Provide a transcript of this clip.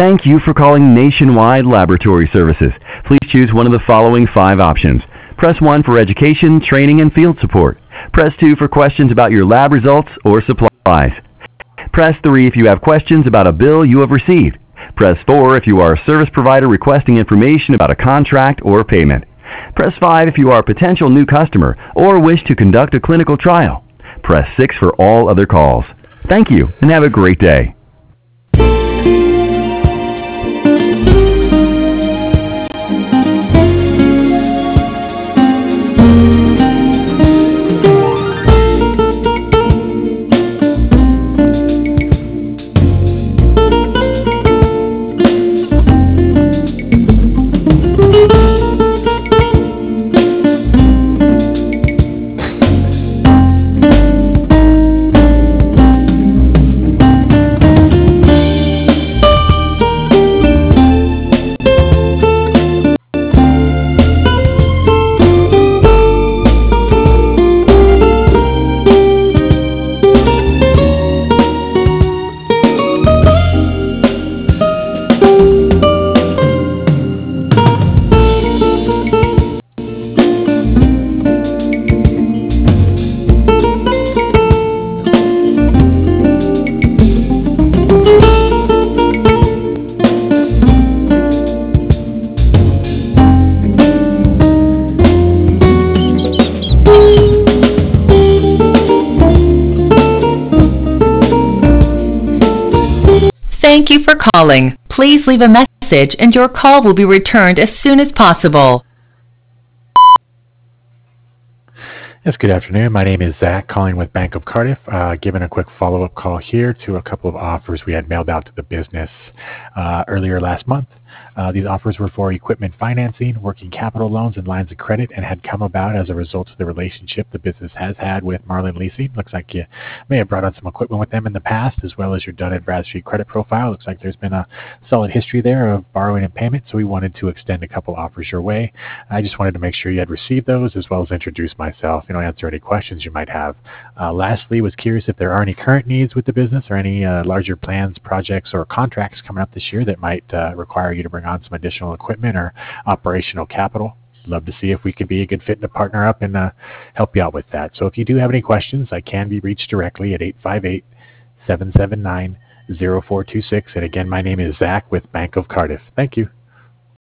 Thank you for calling Nationwide Laboratory Services. Please choose one of the following 5 options. Press 1 for education, training, and field support. Press 2 for questions about your lab results or supplies. Press 3 if you have questions about a bill you have received. Press 4 if you are a service provider requesting information about a contract or payment. Press 5 if you are a potential new customer or wish to conduct a clinical trial. Press 6 for all other calls. Thank you and have a great day. Thank you for calling. Please leave a message and your call will be returned as soon as possible. Yes, good afternoon. My name is Zach, calling with Bank of Cardiff. Giving a quick follow-up call here to a couple of offers we had mailed out to the business earlier last month. These offers were for equipment financing, working capital loans, and lines of credit, and had come about as a result of the relationship the business has had with Marlin Leasing. Looks like you may have brought on some equipment with them in the past, as well as your Dun & Bradstreet credit profile. Looks like there's been a solid history there of borrowing and payment, so we wanted to extend a couple offers your way. I just wanted to make sure you had received those, as well as introduce myself, answer any questions you might have. Lastly, was curious if there are any current needs with the business or any larger plans, projects, or contracts coming up this year that might require you to bring on some additional equipment or operational capital. Love to see if we could be a good fit to partner up and help you out with that. So if you do have any questions, I can be reached directly at 858-779-0426. And again, my name is Zach with Bank of Cardiff. Thank you.